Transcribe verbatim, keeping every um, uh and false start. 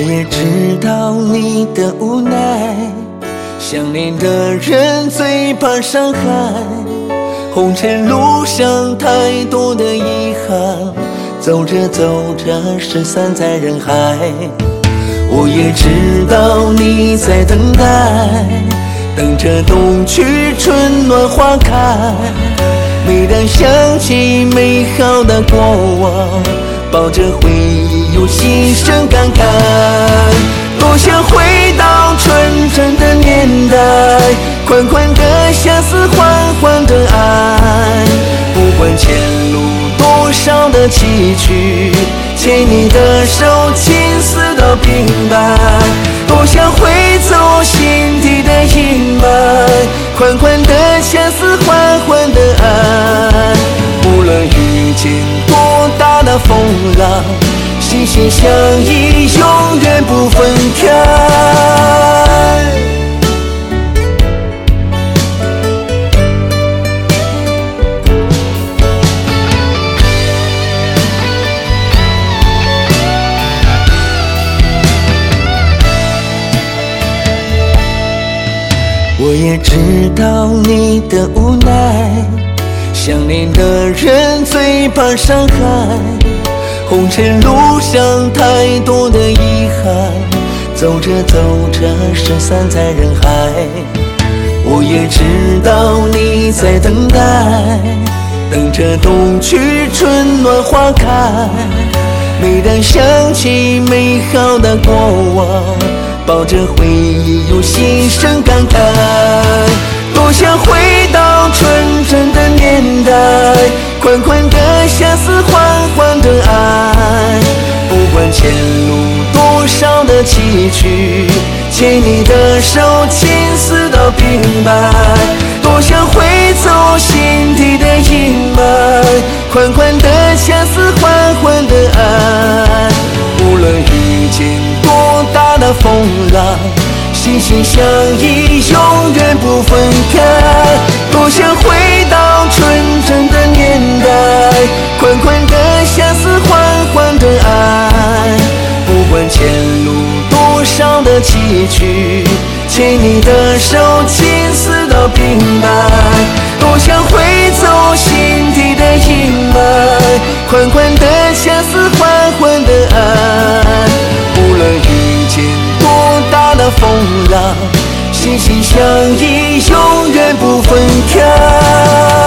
也知道你的无奈，想念的人最怕伤害，红尘路上太多的遗憾，走着走着失散在人海。我也知道你在等待，等着冬去春暖花开。每当想起美好的过往，抱着回忆又心生感慨。多想回到纯真的年代，宽宽的相思，缓缓的爱。不管前路多少的崎岖，牵你的手，情丝到鬓白。多想挥走心底的阴霾，宽宽的相思，缓缓的爱。无论遇见多大的风浪，心心相依，永远不分开。我也知道你的无奈，想念的人最怕伤害，红尘路上太多的遗憾，走着走着失散在人海。我也知道你在等待，等着冬去春暖花开。每当想起美好的过往，抱着回忆又心生感慨。多想回到纯真的年代，宽宽的相思，缓缓的爱。不管前路多少的崎岖，牵你的手，情丝到鬓白。多想挥走心底的阴霾，宽宽的相思，缓缓的爱。无论遇见多大的风浪，心心相依，永远不分开。多想回到纯真的年代，宽宽的相思，缓缓的爱。不管前路多少的崎岖，牵你的手，情丝到鬓白。多想挥走心底的阴霾，宽宽的相思，缓缓的爱。无论遇见多大的风浪，心心相依，永远不分开。